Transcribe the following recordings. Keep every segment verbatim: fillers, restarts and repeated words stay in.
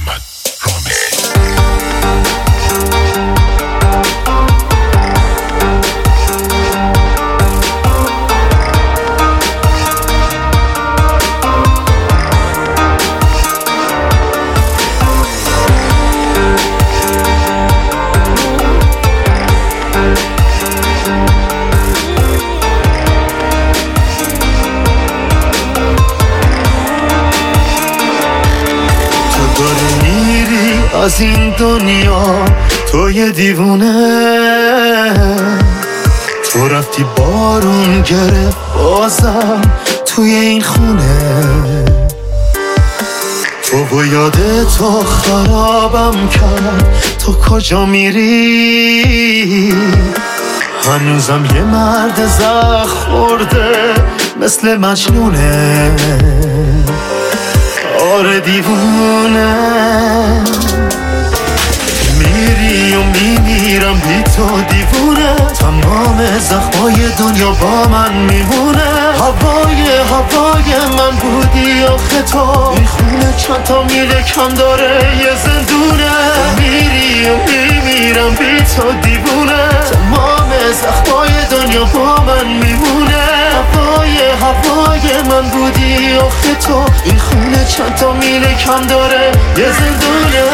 محمد رامسی. از این دنیا تو یه دیوونه، تو رفتی بارون گرفت بازم توی این خونه، تو با یاد تو خرابم کرد. تو کجا میری؟ هنوزم یه مرد زخم خورده مثل مجنونه. آره دیوونه، میری و میمیرم بی تو دیوونه. تمام زخمای دنیا با من میمونه. هوای هوای من بودی آخه تو، این خونه چند تا میل کم داره یه زندونه. میری و میمیرم بی تو دیوونه. تمام زخمای دنیا با من میمونه. هوای هوای من بودی آخه تو، این خونه چند تا میل کم داره یه زندونه.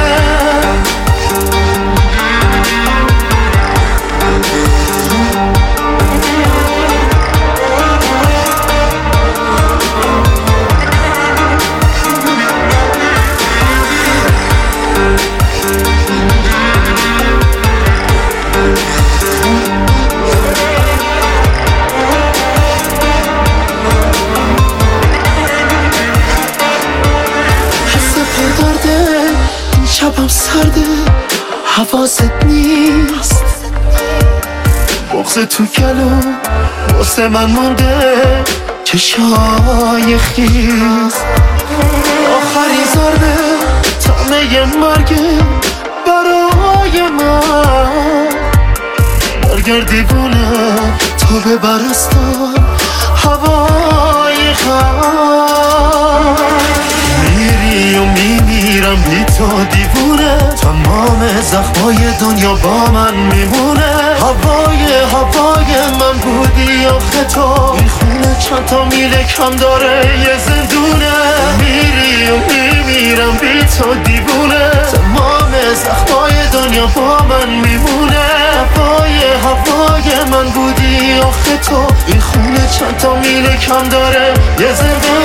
شبم سرده حواست نیست، بغض تو گلو واسه من مونده چشای خیز. آخرین ضربه طعمه مرگه برای من. برگرد دیوونه تو ببرستان هوای خم. میری و میمیرم بی تو دیوونه. تمام زخمای دنیا با من میمونه. هوای هوای من بودی آخه تو، این خونه چند تا میل کم داره یه زندونه. میری و میمیرم بی تو دیوونه. تمام زخمای دنیا با من میمونه. هوای هوای من بودی آخه تو، این خونه چند تا میل کم داره یه زندونه.